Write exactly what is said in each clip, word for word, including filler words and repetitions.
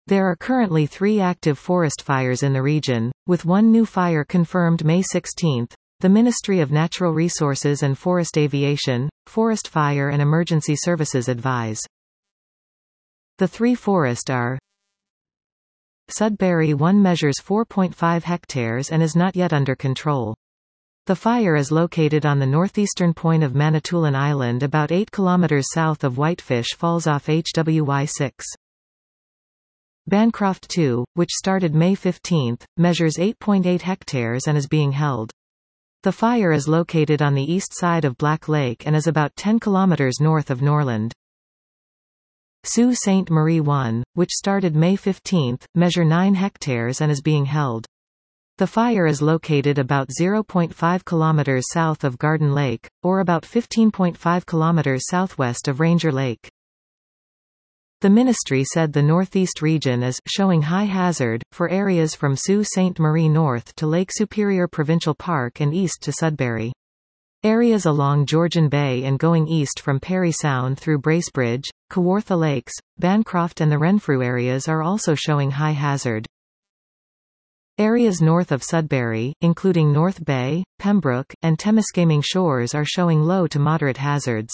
There are currently three active forest fires in the region, with one new fire confirmed May sixteenth. The Ministry of Natural Resources and Forest Aviation, Forest Fire and Emergency Services advise. The three forests are: Sudbury one measures four point five hectares and is not yet under control. The fire is located on the northeastern point of Manitoulin Island about eight kilometers south of Whitefish Falls off H W Y six. Bancroft two, which started May fifteenth, measures eight point eight hectares and is being held. The fire is located on the east side of Black Lake and is about ten kilometers north of Norland. Sault Ste. Marie one, which started May fifteenth, measure nine hectares and is being held. The fire is located about zero point five kilometers south of Garden Lake, or about fifteen point five kilometers southwest of Ranger Lake. The ministry said the northeast region is showing high hazard for areas from Sault Ste. Marie north to Lake Superior Provincial Park and east to Sudbury. Areas along Georgian Bay and going east from Parry Sound through Bracebridge, Kawartha Lakes, Bancroft and the Renfrew areas are also showing high hazard. Areas north of Sudbury, including North Bay, Pembroke, and Temiskaming Shores are showing low to moderate hazards.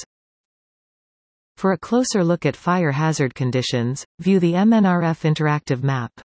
For a closer look at fire hazard conditions, view the M N R F interactive map.